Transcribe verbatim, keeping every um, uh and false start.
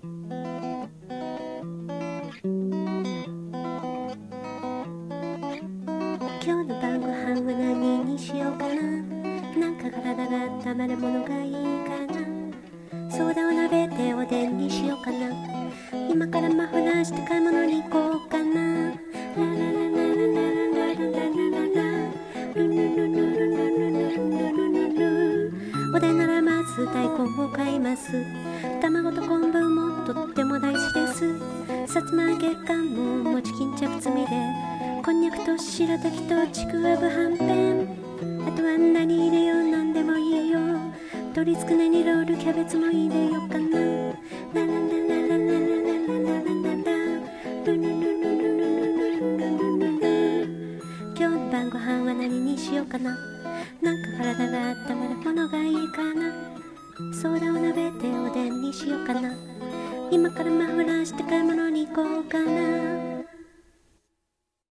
今日の晩ご飯は何にしようかな。なんか体が温まるものがいいかな。ソーダを鍋でおでんにしようかな。今からマフラーして買い物に行こうかな。ラララララララララララルルルルルルルルルルル。おでんならまず大根を買います。卵と昆布もとっても大事です。さつま揚げ缶も餅巾着詰みで、こんにゃくと白滝とちくわぶはんぺん、あとは何入れよう、なんでもいいよ。鶏つくねにロールキャベツも入れようかな。ラララララララララララルルルルルルルルルル。今日の晩ご飯は何にしようかな。なんか体が温まるものがいいかな。ソーダを鍋でおでんにしようかな。今からマフラーして買い物に行こうかな。